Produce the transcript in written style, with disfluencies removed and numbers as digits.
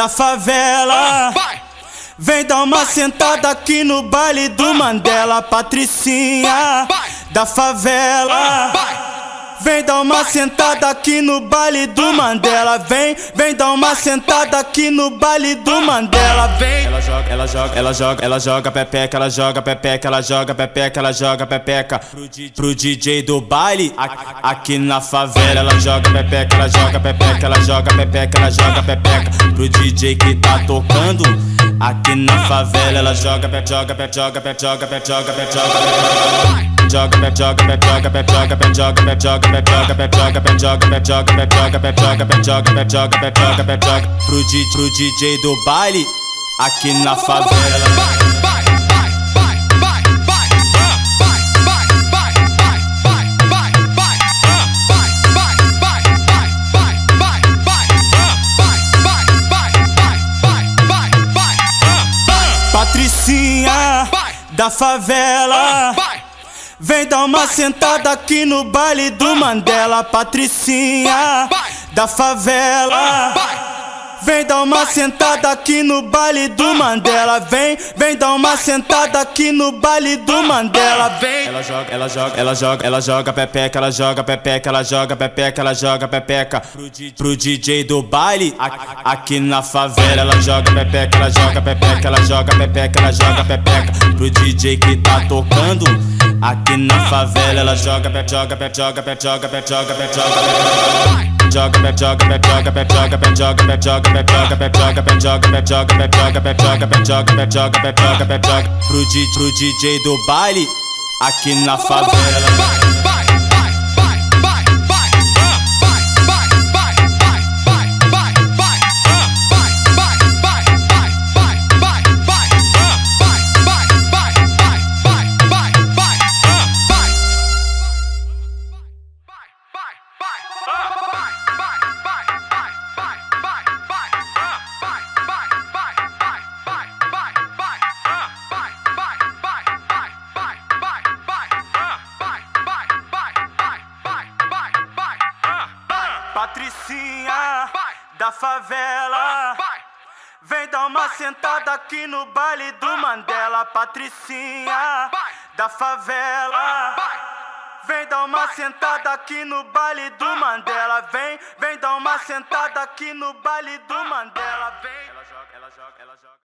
da favela. Vem dar uma sentada aqui no baile do Mandela. Patricinha da favela. Vem dar uma sentada aqui no baile do Mandela. Vem dar uma sentada aqui no baile do Mandela. Vem. Ela joga pepeca, ela joga pepeca, ela joga pepeca, ela joga pepeca pro DJ do baile aqui na favela. Ela joga pepeca, ela joga pepeca, ela joga pepeca, ela joga pepeca pro DJ que tá tocando aqui na favela. Ela joga pep, joga pep, joga pep, joga pep, joga pep, joga pep. Joga pep, joga pep, joga pep, joga pep, joga pep, joga pep, joga pep, joga pep, joga pep, joga pep, joga pep, joga pep, joga pep, joga pep, joga pep, joga pro DJ do baile aqui na favela. Patricinha da favela. Vem dar uma sentada aqui no baile do Mandela. Patricinha da favela. Vem dar uma sentada aqui no baile do Mandela. Vem dar uma sentada aqui no baile do Mandela. Vem. Ela joga pepeca, ela joga pepeca, ela joga pepeca, ela joga pepeca pro DJ do baile aqui na favela. Ela joga pepeca, ela joga pepeca, ela joga pepeca, ela joga pepeca pro DJ que tá tocando aqui na favela. Ela joga pep, joga pep, joga pep, joga pep, joga pep, joga pep. Joga pep, joga pep, joga pep, joga pep, joga pep, joga pep, joga pep, joga pep, joga pep, joga pep, joga pep, joga pep, joga pep, joga pep, joga pep, joga pro DJ do baile aqui na favela. Patricinha da favela. Vem dar uma sentada aqui no baile do Mandela. Patricinha da favela. Vem dar uma sentada aqui no baile do Mandela. Vem dar uma sentada aqui no baile do Mandela. Vem. Ela joga.